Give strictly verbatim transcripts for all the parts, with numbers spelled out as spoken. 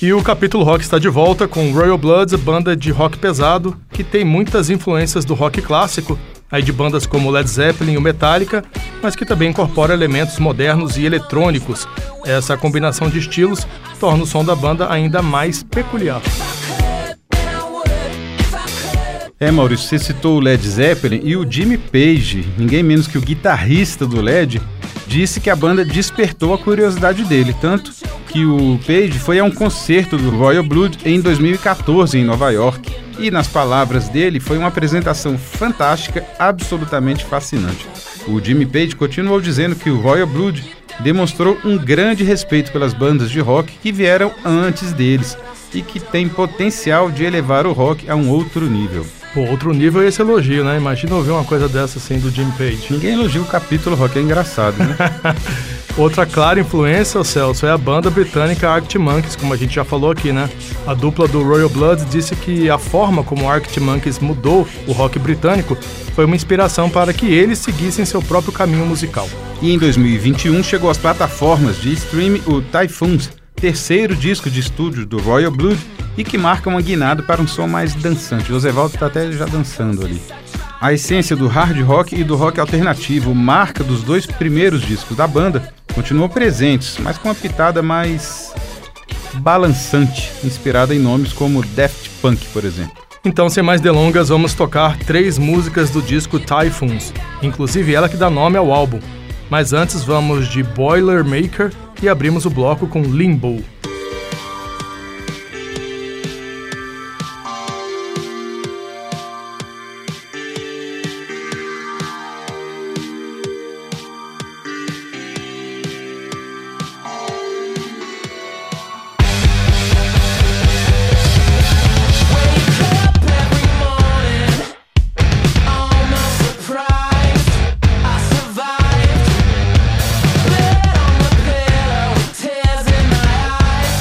E o Capítulo Rock está de volta com Royal Blood, banda de rock pesado, que tem muitas influências do rock clássico, aí de bandas como Led Zeppelin e o Metallica, mas que também incorpora elementos modernos e eletrônicos. Essa combinação de estilos torna o som da banda ainda mais peculiar. É, Maurício, você citou o Led Zeppelin e o Jimmy Page, ninguém menos que o guitarrista do Led, disse que a banda despertou a curiosidade dele, tanto que o Page foi a um concerto do Royal Blood em dois mil e catorze em Nova York. E, nas palavras dele, foi uma apresentação fantástica, absolutamente fascinante. O Jimmy Page continuou dizendo que o Royal Blood demonstrou um grande respeito pelas bandas de rock que vieram antes deles e que tem potencial de elevar o rock a um outro nível. Pô, outro nível é esse elogio, né? Imagina ouvir uma coisa dessa assim do Jimmy Page. Ninguém elogia o Capítulo Rock, é engraçado, né? Outra clara influência, Celso, é a banda britânica Arctic Monkeys, como a gente já falou aqui, né? A dupla do Royal Blood disse que a forma como Arctic Monkeys mudou o rock britânico foi uma inspiração para que eles seguissem seu próprio caminho musical. E em dois mil e vinte e um chegou às plataformas de streaming o Typhoons, terceiro disco de estúdio do Royal Blood e que marca uma guinada para um som mais dançante. O Zevaldo está até já dançando ali. A essência do hard rock e do rock alternativo, marca dos dois primeiros discos da banda, continuam presentes, mas com uma pitada mais balançante, inspirada em nomes como Daft Punk, por exemplo. Então, sem mais delongas, vamos tocar três músicas do disco Typhoons, inclusive ela que dá nome ao álbum. Mas antes vamos de Boilermaker e abrimos o bloco com Limbo. Tears in my eyes.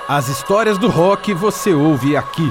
As histórias do rock você ouve aqui.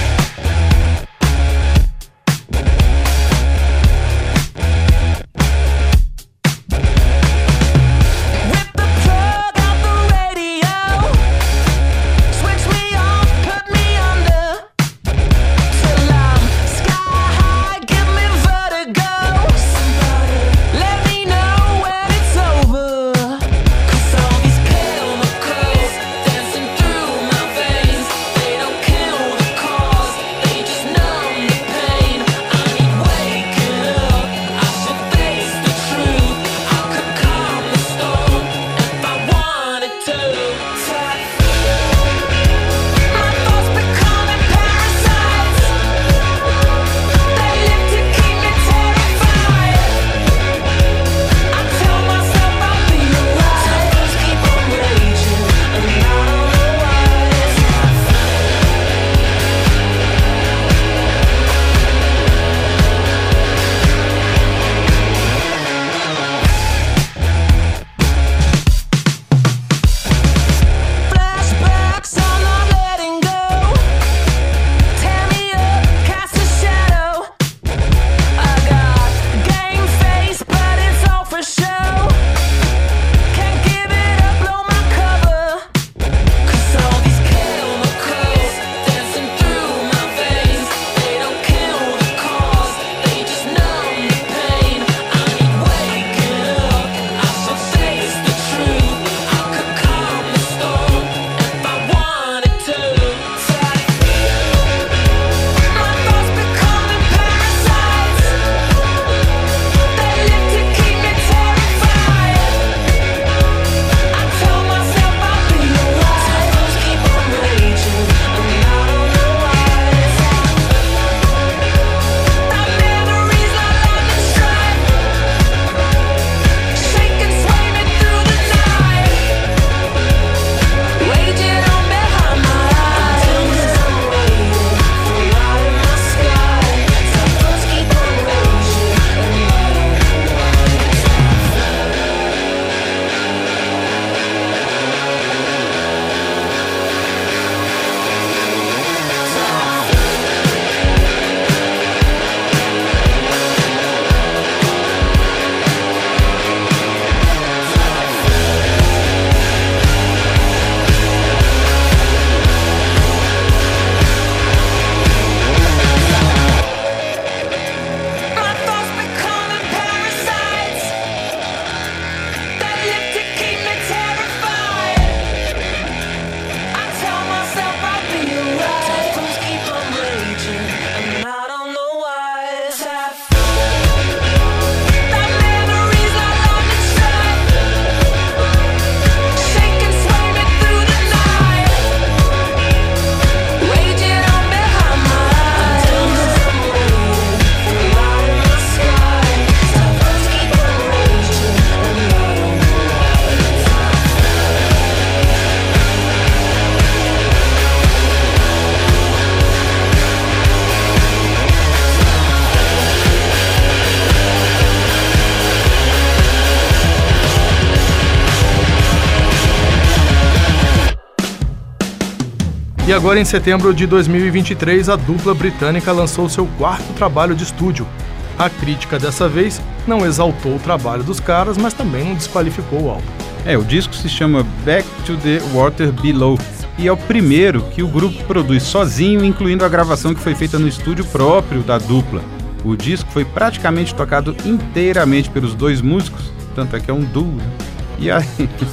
E agora, em setembro de dois mil e vinte e três, a dupla britânica lançou seu quarto trabalho de estúdio. A crítica dessa vez não exaltou o trabalho dos caras, mas também não desqualificou o álbum. É, o disco se chama Back to the Water Below e é o primeiro que o grupo produz sozinho, incluindo a gravação que foi feita no estúdio próprio da dupla. O disco foi praticamente tocado inteiramente pelos dois músicos, tanto é que é um duo, né? E a,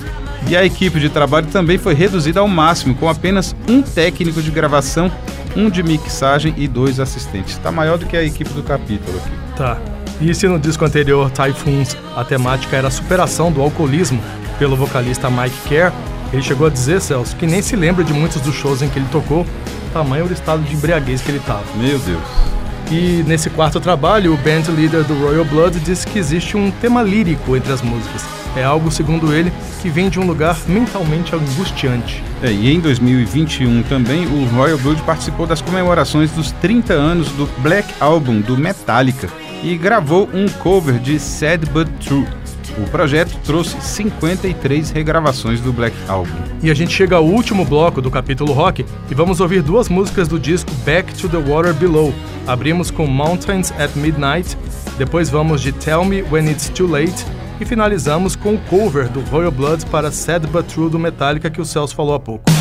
e a equipe de trabalho também foi reduzida ao máximo, com apenas um técnico de gravação, um de mixagem e dois assistentes. Tá maior do que a equipe do capítulo aqui. Tá. E se no disco anterior, Typhoons, a temática era a superação do alcoolismo pelo vocalista Mike Kerr, ele chegou a dizer, Celso, que nem se lembra de muitos dos shows em que ele tocou, tamanho o estado de embriaguez que ele tava. Meu Deus. E nesse quarto trabalho, o band leader do Royal Blood disse que existe um tema lírico entre as músicas. É algo, segundo ele, que vem de um lugar mentalmente angustiante. É, e em dois mil e vinte e um também, o Royal Blood participou das comemorações dos trinta anos do Black Album do Metallica e gravou um cover de Sad But True. O projeto trouxe cinquenta e três regravações do Black Album. E a gente chega ao último bloco do capítulo rock e vamos ouvir duas músicas do disco Back to the Water Below. Abrimos com Mountains at Midnight, depois vamos de Tell Me When It's Too Late e finalizamos com o cover do Royal Blood para Sad But True do Metallica que o Celso falou há pouco.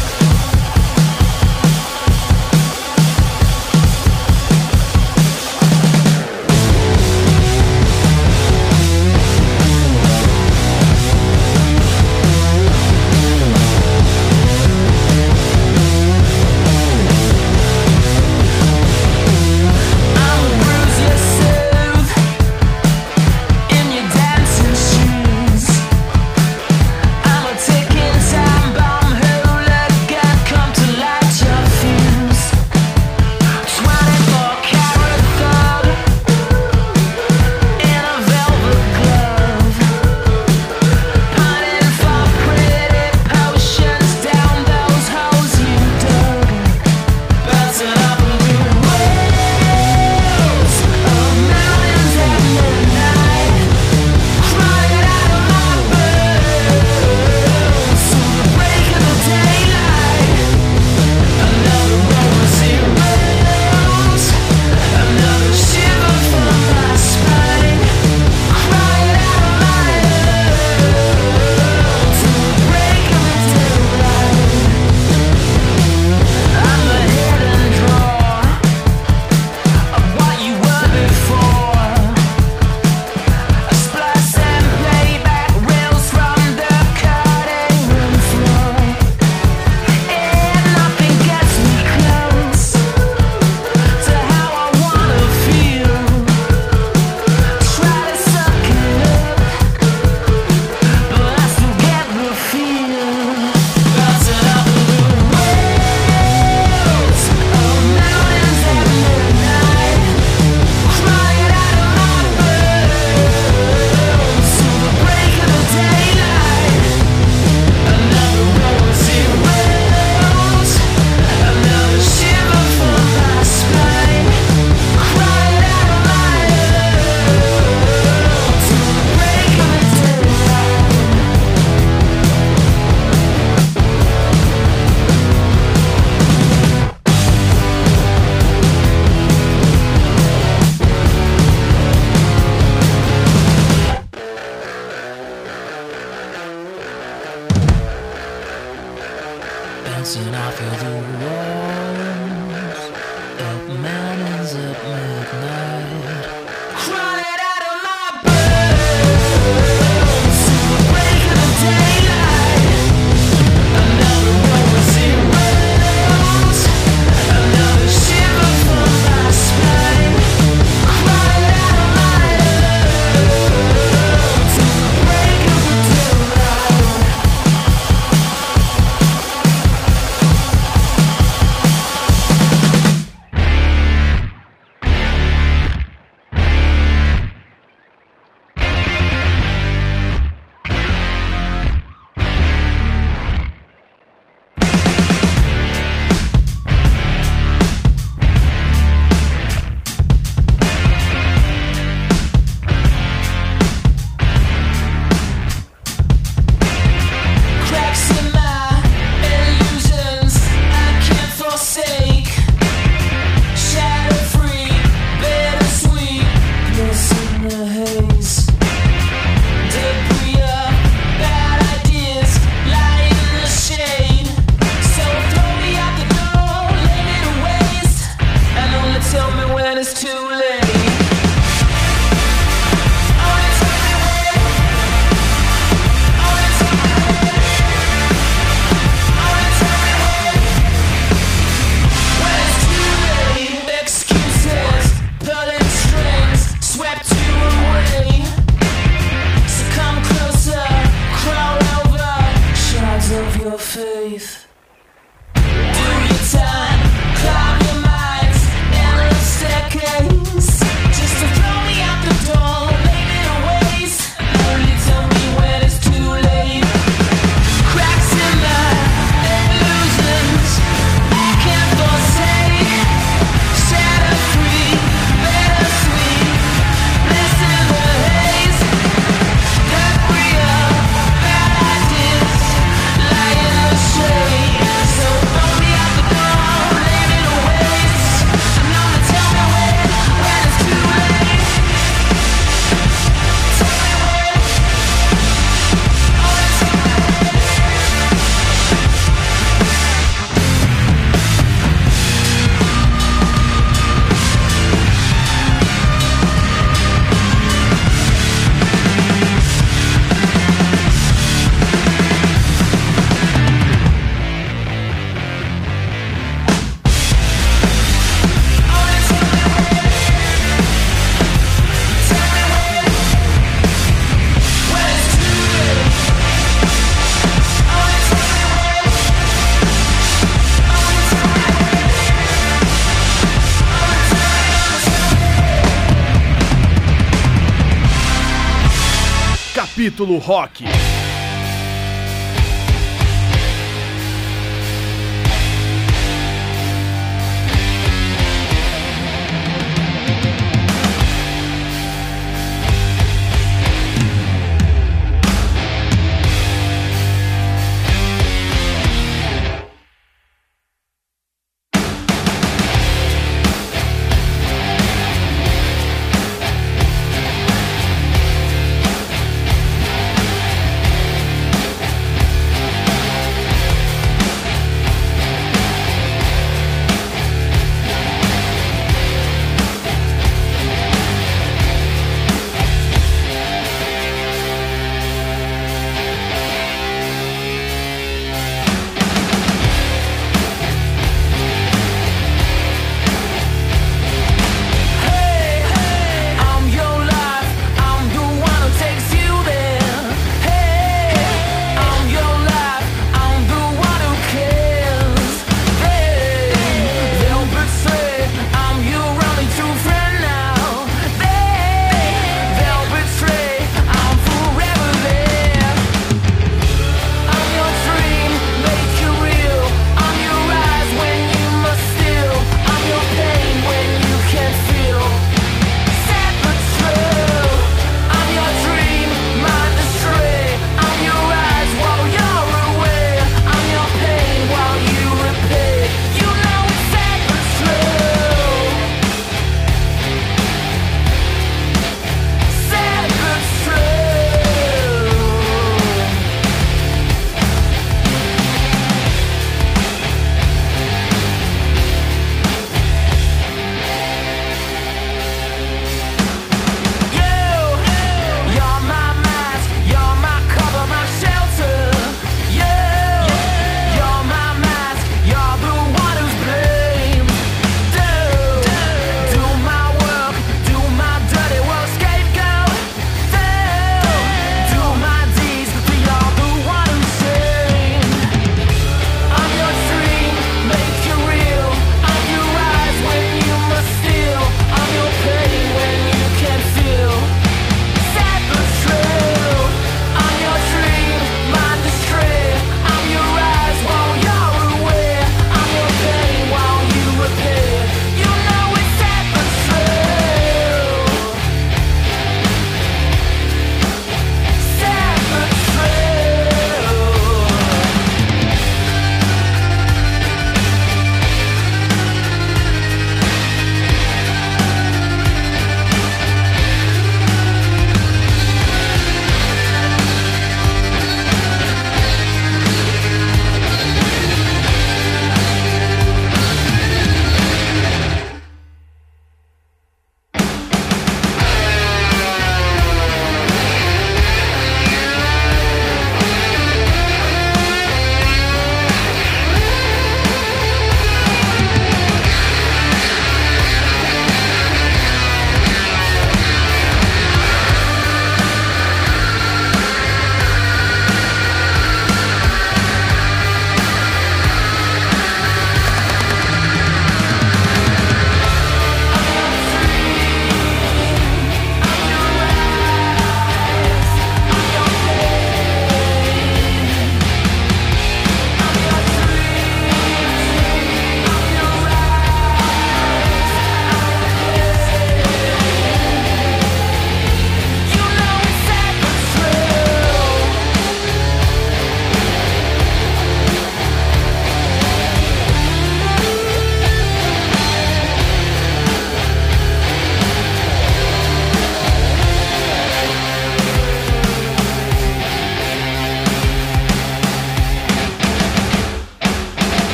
bouncing off of the walls, up mountains at midnight, crawling out of my bones, breaking the daylight. Another road zeros, another shiver from my spine, crawling out of my lungs, breaking the daylight. Cracks in my illusions I can't forsake. Shadow free, bittersweet, bliss in the haze. Debris of bad ideas lie in the shade. So throw me out the door, lay me to waste, and only tell me when it's too late. Only tell me when. Only tell me when. Only tell me when. When it's too late. Excuses, pulling strings, swept you away. So come closer, crawl over shards of your faith. Do your time, climb your minds, endless staircase. Just to throw me out the door, lay me to waste, and only tell me when it's too late. Cracks in my illusions I can't forsake. Shadow free, bittersweet, bliss in the haze. Capítulo Rock.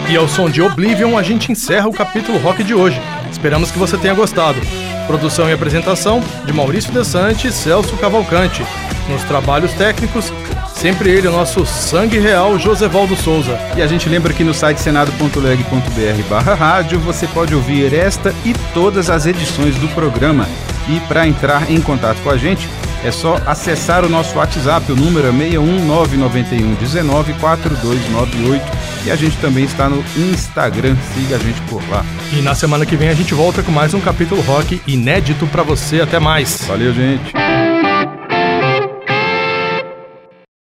E ao som de Oblivion, a gente encerra o capítulo rock de hoje. Esperamos que você tenha gostado. Produção e apresentação de Maurício Desante e Celso Cavalcante. Nos trabalhos técnicos, sempre ele, o nosso sangue real, Josevaldo Souza. E a gente lembra que no site senado ponto leg ponto br barra rádio você pode ouvir esta e todas as edições do programa. E para entrar em contato com a gente, é só acessar o nosso WhatsApp, o número é seis um nove nove um um nove quatro dois nove oito. E a gente também está no Instagram, siga a gente por lá. E na semana que vem a gente volta com mais um capítulo rock inédito para você. Até mais. Valeu, gente.